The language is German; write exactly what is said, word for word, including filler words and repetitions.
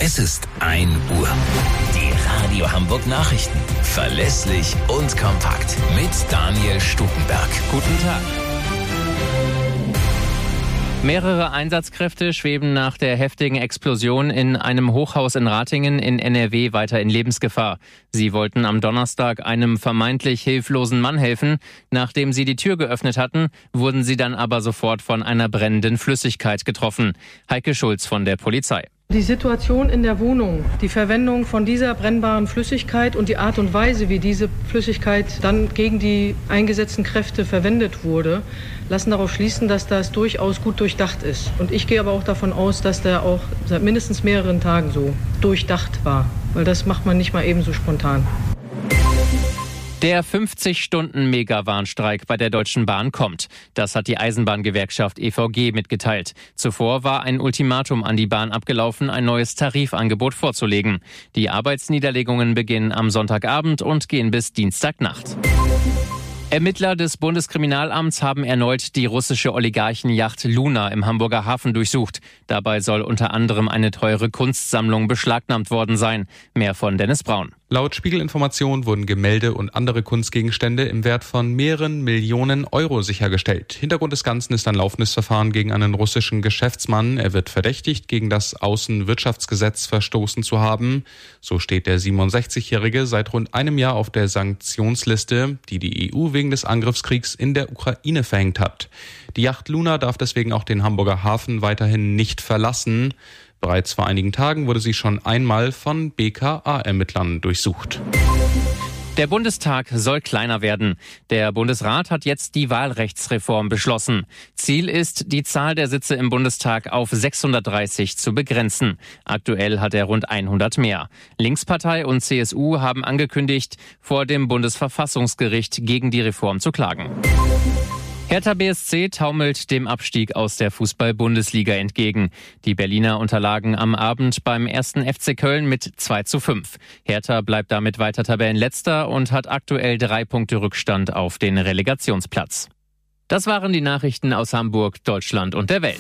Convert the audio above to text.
Es ist ein Uhr. Die Radio Hamburg Nachrichten. Verlässlich und kompakt. Mit Daniel Stuckenberg. Guten Tag. Mehrere Einsatzkräfte schweben nach der heftigen Explosion in einem Hochhaus in Ratingen in N R W weiter in Lebensgefahr. Sie wollten am Donnerstag einem vermeintlich hilflosen Mann helfen. Nachdem sie die Tür geöffnet hatten, wurden sie dann aber sofort von einer brennenden Flüssigkeit getroffen. Heike Schulz von der Polizei. Die Situation in der Wohnung, die Verwendung von dieser brennbaren Flüssigkeit und die Art und Weise, wie diese Flüssigkeit dann gegen die eingesetzten Kräfte verwendet wurde, lassen darauf schließen, dass das durchaus gut durchdacht ist. Und ich gehe aber auch davon aus, dass der auch seit mindestens mehreren Tagen so durchdacht war, weil das macht man nicht mal eben so spontan. Der fünfzig-Stunden-Mega-Warnstreik bei der Deutschen Bahn kommt. Das hat die Eisenbahngewerkschaft E V G mitgeteilt. Zuvor war ein Ultimatum an die Bahn abgelaufen, ein neues Tarifangebot vorzulegen. Die Arbeitsniederlegungen beginnen am Sonntagabend und gehen bis Dienstagnacht. Ermittler des Bundeskriminalamts haben erneut die russische Oligarchenjacht Luna im Hamburger Hafen durchsucht. Dabei soll unter anderem eine teure Kunstsammlung beschlagnahmt worden sein. Mehr von Dennis Braun. Laut Spiegelinformation wurden Gemälde und andere Kunstgegenstände im Wert von mehreren Millionen Euro sichergestellt. Hintergrund des Ganzen ist ein laufendes Verfahren gegen einen russischen Geschäftsmann. Er wird verdächtigt, gegen das Außenwirtschaftsgesetz verstoßen zu haben. So steht der siebenundsechzigjährige seit rund einem Jahr auf der Sanktionsliste, die die E U wegen des Angriffskriegs in der Ukraine verhängt hat. Die Yacht Luna darf deswegen auch den Hamburger Hafen weiterhin nicht verlassen. Bereits vor einigen Tagen wurde sie schon einmal von B K A-Ermittlern durchsucht. Der Bundestag soll kleiner werden. Der Bundesrat hat jetzt die Wahlrechtsreform beschlossen. Ziel ist, die Zahl der Sitze im Bundestag auf sechshundertdreißig zu begrenzen. Aktuell hat er rund hundert mehr. Linkspartei und C S U haben angekündigt, vor dem Bundesverfassungsgericht gegen die Reform zu klagen. Hertha B S C taumelt dem Abstieg aus der Fußball-Bundesliga entgegen. Die Berliner unterlagen am Abend beim ersten F C Köln mit zwei zu fünf. Hertha bleibt damit weiter Tabellenletzter und hat aktuell drei Punkte Rückstand auf den Relegationsplatz. Das waren die Nachrichten aus Hamburg, Deutschland und der Welt.